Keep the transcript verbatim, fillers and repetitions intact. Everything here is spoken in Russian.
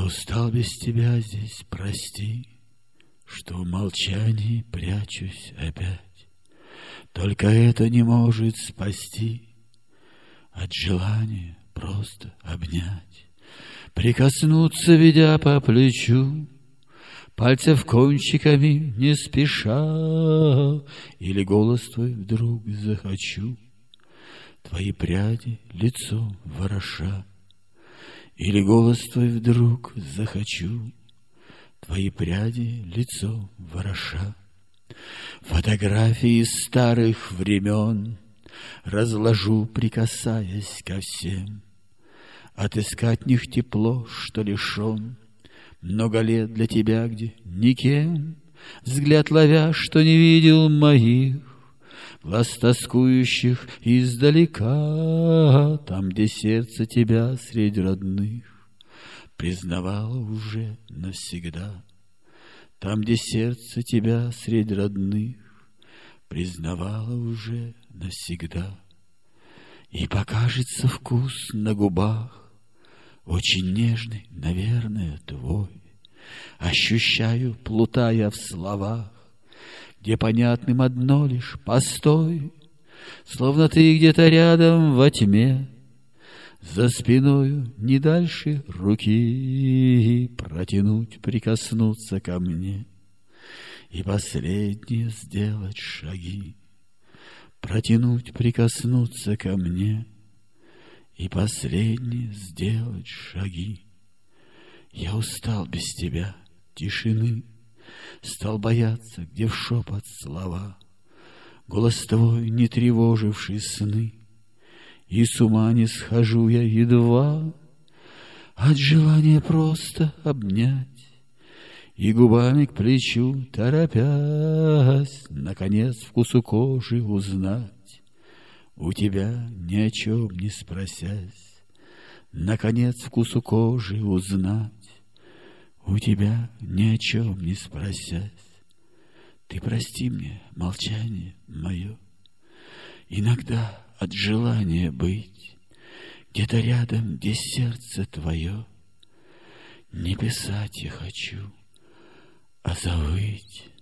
устал без тебя здесь, прости, что в молчании прячусь опять. Только это не может спасти от желания просто обнять, прикоснуться, ведя по плечу, пальцев кончиками не спеша, или голос твой вдруг захочу, твои пряди лицо вороша. Или голос твой вдруг захочу, твои пряди лицо вороша. Фотографии старых времен разложу, прикасаясь ко всем. Отыскать в них тепло, что лишен много лет для тебя, где никем. Взгляд ловя, что не видел моих глаз тоскующих издалека, там, где сердце тебя среди родных признавало уже навсегда. Там, где сердце тебя среди родных признавало уже навсегда. И покажется вкус на губах очень нежный, наверное, твой. Ощущаю, плутая в словах, где понятным одно лишь постой, словно ты где-то рядом во тьме, за спиною не дальше руки протянуть, прикоснуться ко мне и последние сделать шаги. Протянуть, прикоснуться ко мне и последние сделать шаги. Я устал без тебя, тишины, стал бояться, где в шепот слова, голос твой, не тревоживший сны, и с ума не схожу я едва от желания просто обнять и губами к плечу торопясь, наконец вкусу кожи узнать у тебя, ни о чем не спросясь, наконец вкусу кожи узнать у тебя, ни о чем не спросясь. Ты прости мне молчание мое, иногда от желания быть где-то рядом, где сердце твое. Не писать я хочу, а завыть.